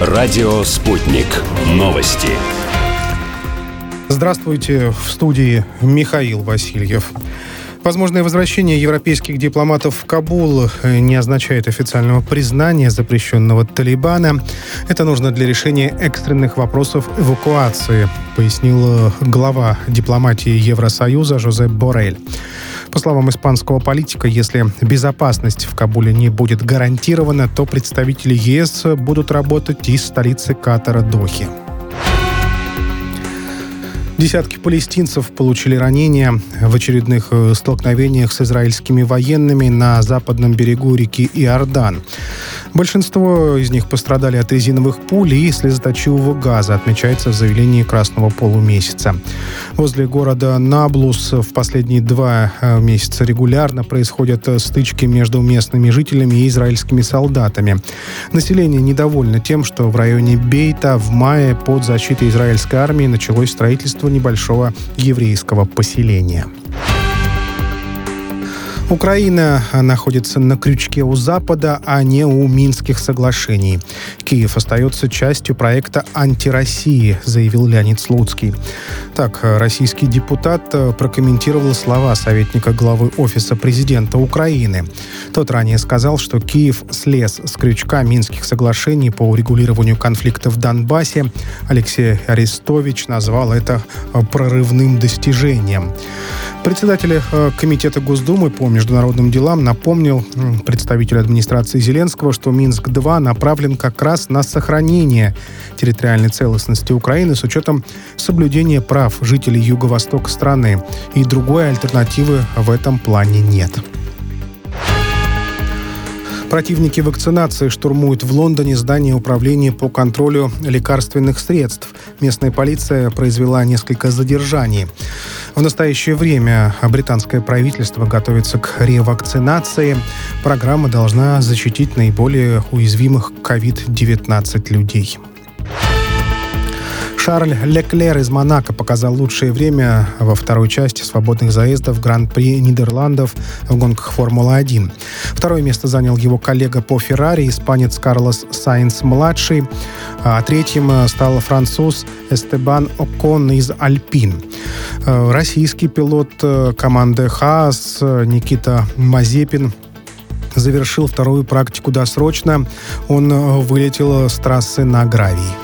Радио «Спутник». Новости. Здравствуйте, в студии Михаил Васильев. Возможное возвращение европейских дипломатов в Кабул не означает официального признания запрещенного Талибана. Это нужно для решения экстренных вопросов эвакуации, пояснил глава дипломатии Евросоюза Жозеп Боррель. По словам испанского политика, если безопасность в Кабуле не будет гарантирована, то представители ЕС будут работать из столицы Катара Дохи. Десятки палестинцев получили ранения в очередных столкновениях с израильскими военными на западном берегу реки Иордан. Большинство из них пострадали от резиновых пуль и слезоточивого газа, отмечается в заявлении Красного полумесяца. Возле города Наблус в последние 2 месяца регулярно происходят стычки между местными жителями и израильскими солдатами. Население недовольно тем, что в районе Бейта в мае под защитой израильской армии началось строительство небольшого еврейского поселения. Украина находится на крючке у Запада, а не у Минских соглашений. Киев остается частью проекта «Антироссии», заявил Леонид Слуцкий. Так, российский депутат прокомментировал слова советника главы Офиса президента Украины. Тот ранее сказал, что Киев слез с крючка Минских соглашений по урегулированию конфликта в Донбассе. Алексей Арестович назвал это прорывным достижением. Председатель Комитета Госдумы по международным делам напомнил представителю администрации Зеленского, что Минск-2 направлен как раз на сохранение территориальной целостности Украины с учетом соблюдения прав жителей юго-востока страны. И другой альтернативы в этом плане нет. Противники вакцинации штурмуют в Лондоне здание управления по контролю лекарственных средств. Местная полиция произвела несколько задержаний. В настоящее время британское правительство готовится к ревакцинации. Программа должна защитить наиболее уязвимых к COVID-19 людей. Шарль Леклер из Монако показал лучшее время во второй части свободных заездов Гран-при Нидерландов в гонках Формулы-1. Второе место занял его коллега по Феррари, испанец Карлос Сайнс-младший, а третьим стал француз Эстебан Окон из Альпин. Российский пилот команды Хаас Никита Мазепин завершил вторую практику досрочно. Он вылетел с трассы на гравий.